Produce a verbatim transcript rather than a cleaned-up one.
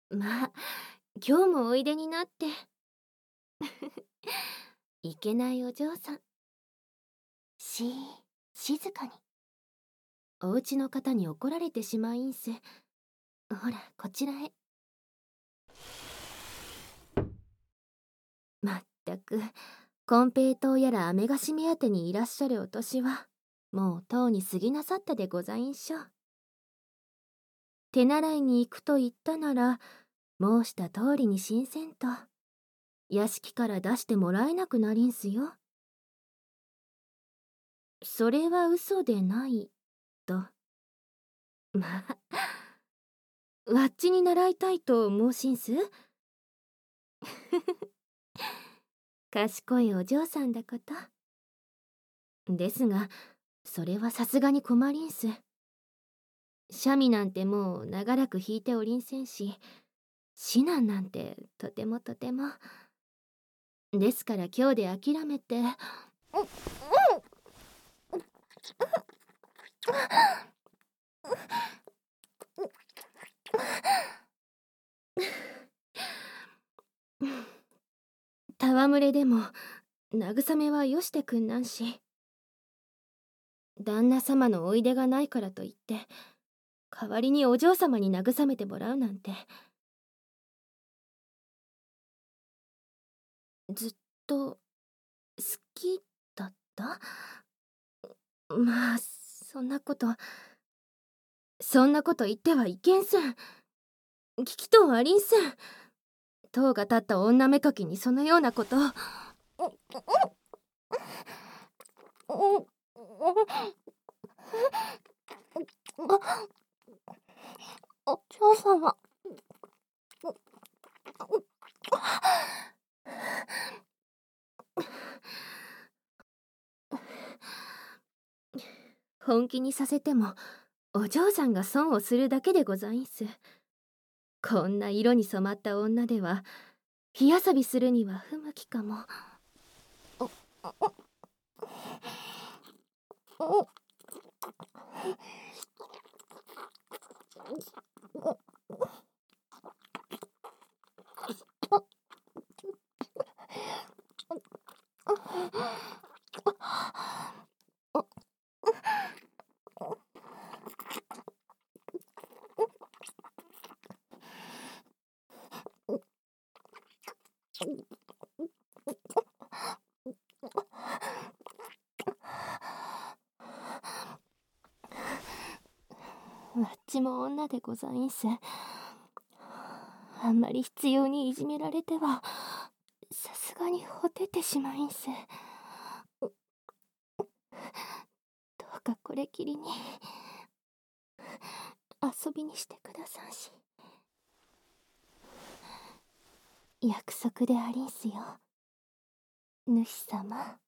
まあ、今日もおいでになって。いけないお嬢さん。しー、静かに。お家の方に怒られてしまいんす。ほら、こちらへ。まったく、金平糖やら飴菓子目当てにいらっしゃるお年は、もうとうに過ぎなさったでございんしょ。手習いに行くと言ったなら、申した通りにしんせんと、屋敷から出してもらえなくなりんすよ。それは嘘でない、と。まあ、わっちに習いたいと申しんす？賢いお嬢さんだこと。ですが、それはさすがに困りんす。三味なんてもう長らく弾いておりんせんし、指南なんてとてもとても。ですから今日で諦めて。戯れでも慰めはよしてくんなんし。旦那様のおいでがないからといって代わりにお嬢様に慰めてもらうなんて。ずっと好きだった？まあ、そんなことそんなこと言ってはいけんすん。聞きとうありんすん。塔が立った女めかきにそのようなこと。お嬢様。本気にさせてもお嬢さんが損をするだけでございんす。こんな色に染まった女では火遊びするには不向きかも。わっちも女でございんす。あんまり必要にいじめられてはさすがにほてってしまいんす。どうかこれきりに遊びにしてくださんし。約束でありんすよ、主様。